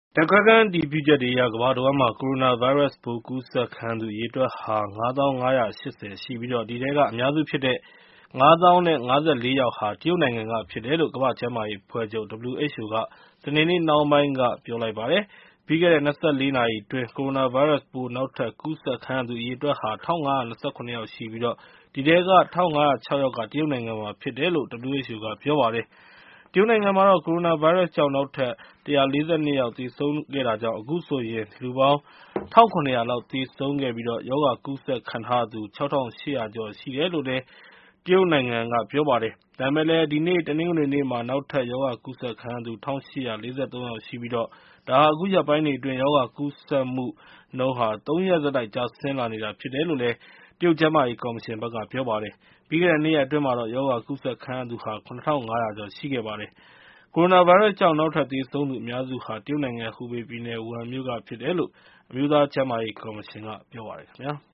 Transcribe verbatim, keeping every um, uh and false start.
ဓာတ်ခွဲခန်းအတည်ပြုချက်တွေအရ ကမ္ဘာတဝန်းမှာ ကိုရိုနာဗိုင်းရပ်စ်ပိုး ကူးစက်ခံရသူ အရေအတွက်ဟာ ၅ သောင်း ၅ ရာ ၈၀ ရှိပြီး အဲဒီထဲက အများစုဖြစ်တဲ့ ၅ သောင်း ၅၄ ယောက်ဟာ တရုတ်နိုင်ငံကဖြစ်တယ်လို့ ကမ္ဘာ့ကျန်းမာရေးအဖွဲ့ချုပ် (ဒဗ္ဗလျူ အိတ်ချ်အို) က စနေနေ့နှောင်းပိုင်းက ပြောလိုက်ပါတယ်။ ပြီးခဲ့တဲ့ ၂၄ နာရီအတွင်း ကိုရိုနာဗိုင်းရပ်စ်ပိုး နောက်ထပ်ကူးစက်ခံရသူ အရေအတွက်ဟာ ၁,၅၂၇ ယောက်ရှိပြီး အဲဒီထဲက ၁,၅၀၆ ယောက်က တရုတ်နိုင်ငံမှာဖြစ်တယ်လို့ ဒဗ္ဗလျူ အိတ်ချ်အို က ပြောပါတယ်။ တရုတ်နိုင်ငံမှာတော့ ကိုရိုနာဗိုင်းရပ်စ်ကြောင့် နောက်ထပ် ၁၄၂ ယောက် သေဆုံးခဲ့တာကြောင့် အခုဆိုရင် လူပေါင်း ၁,၇၀၀ လောက် သေဆုံးခဲ့ပြီး ရောဂါကူးစက်ခံထားရသူ ၆,၈၀၀ ကျော် ရှိတယ်လို့ တရုတ်နိုင်ငံက ပြောပါတယ်။ ဒါပေမယ့်လည်း ဒီနေ့ တနင်္ဂနွေနေ့မှာ နောက်ထပ် ရောဂါကူးစက်ခံရသူ ၁,၈၄၃ ယောက်ရှိပြီး ဒါဟာ အခုရက်ပိုင်းတွေအတွင်း ရောဂါကူးစက်မှုနှုန်း သုံး ရက်ဆက်တိုက် ကျဆင်းလာနေတာ ဖြစ်တယ်လို့ တရုတ်ကျန်းမာရေးကော်မရှင်က ပြောပါတယ်။ ပြီးခဲ့တဲ့ ၂ ရက်အတွင်းမှာတော့ ရောဂါကူးစက်ခံရသူ ၇,၅၀၀ ကျော် ရှိခဲ့ပါတယ်။ ကိုရိုနာဗိုင်းရပ်စ်ကြောင့် နောက်ထပ်သေဆုံးသူ အများစုဟာ တရုတ်နိုင်ငံ ဟူဘေးပြည်နယ် ဝူဟန်မြို့ကဖြစ်တယ်လို့ အမျိုးသားကျန်းမာရေးကော်မရှင်က ပြောပါတယ်ခင်ဗျာ။